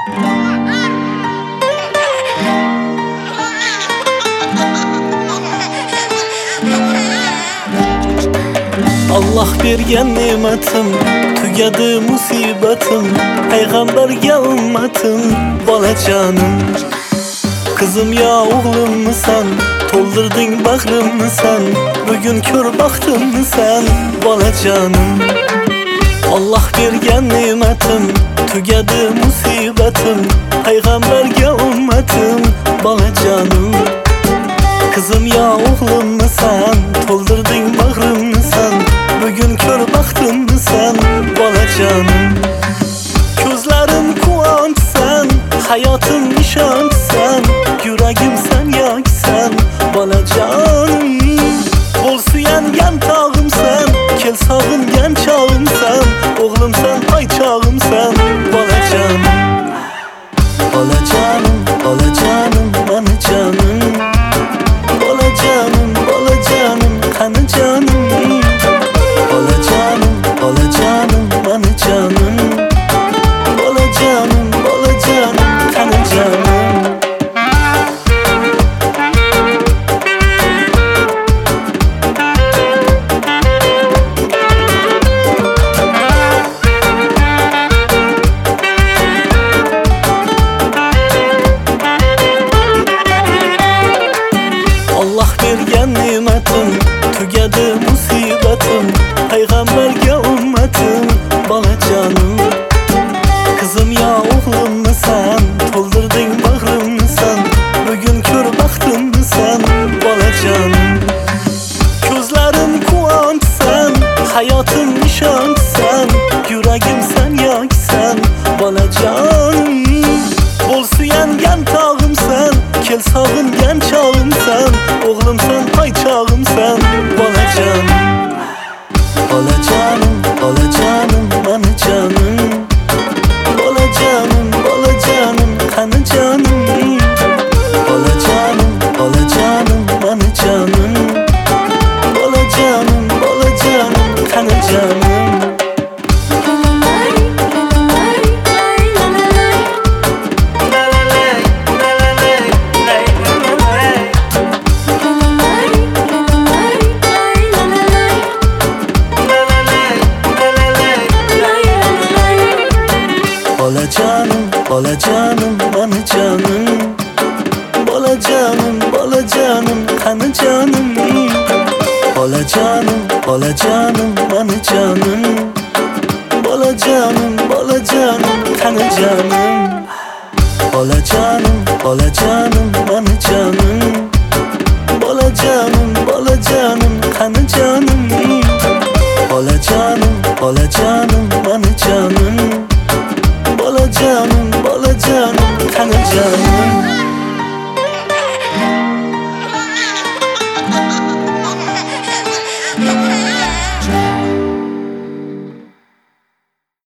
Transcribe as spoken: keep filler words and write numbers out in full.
Allah bergen nimetim, tugadi musibetim, Peygamberge ümmetim, balacanım. Kızım ya oğlum mu sen, toldurdun bağrımı sen, bugün kör baktın mı sen, balacanım. Allah bergen nimetim, tugadi musibetim, Peygamberge ümmetim, balacanım. Kızım ya oğlum mu sen, toldurdun bağrımı sen, bugün kör baktın mı sen, balacanım. Gözlerim kuvvet sen, hayatım nişan sen, yüreğim sen yak sen, balacanım. Bol suyan gen tağım sen, kel sağın gen çağım sen, oğlum sen ay çağım sen, balacanım. Balacanım, balacanım, bana canım, balacanım, balacanım, kanı canım. Balacanım, balacanım, bana canım, balacanım, balacanım, kanı canım. Allah bergen nimetim, tugadi musibetim, Peygamberge ümmetim, balacanım. Kızım ya oğlum mu sen, toldurdun bağrımı sen, bugün kör baktın mı sen, balacanım. Gözlerim kuvvet sen, hayatım nişan sen, yüreğim sen yak sen, balacanım. Bol suyan gen tağım sen, kel sağın gen çağım sen, oğlum sen ay çağım sen, balacanım. Balacanım, balacanım, bana canım, balacanım, balacanım, kanı canım. Balacanım, balacanım, bana canım, balacanım, balacanım, kanı canım. Balacanım, balacanım, bana canım, balacanım, balacanım, kanı canım. Balacanım, balacanım, bana canım, balacanım, balacanım, kanı canım. Balacanım, balacanım, bana canım, balacanım, balacanım, kanı canım. Balacanım, balacanım, bana canım, balacanım, balacanım, kanı canım.